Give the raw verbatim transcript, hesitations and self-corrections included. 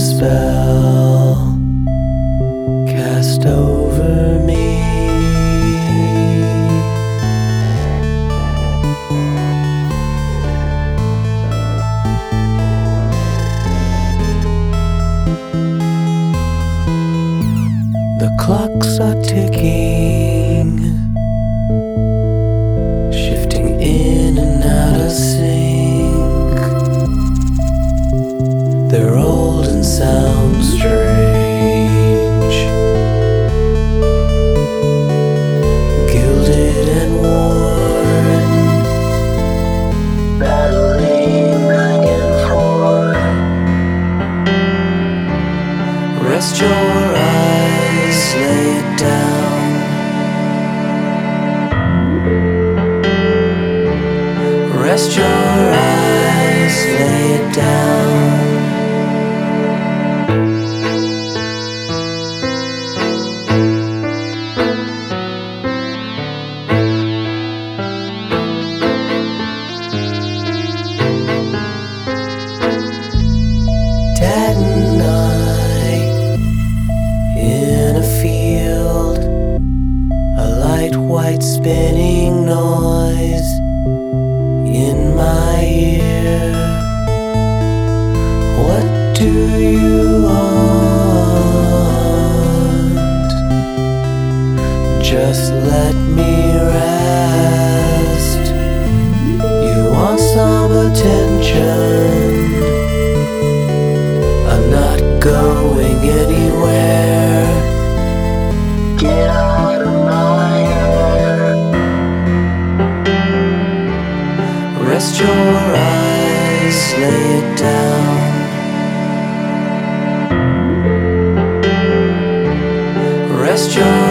spell cast over me. The clocks are ticking, shifting in and out of sync. They're old and sound strange, gilded and worn, battling back and forth. Rest your eyes, lay it down. Rest your eyes, lay it down. Dad and I in a field, a light white spinning noise in my ear. What do you want? Just let me rest. You want some attention? I'm not going anywhere. Get out of my hair. Rest your eyes, lay it down. Rest your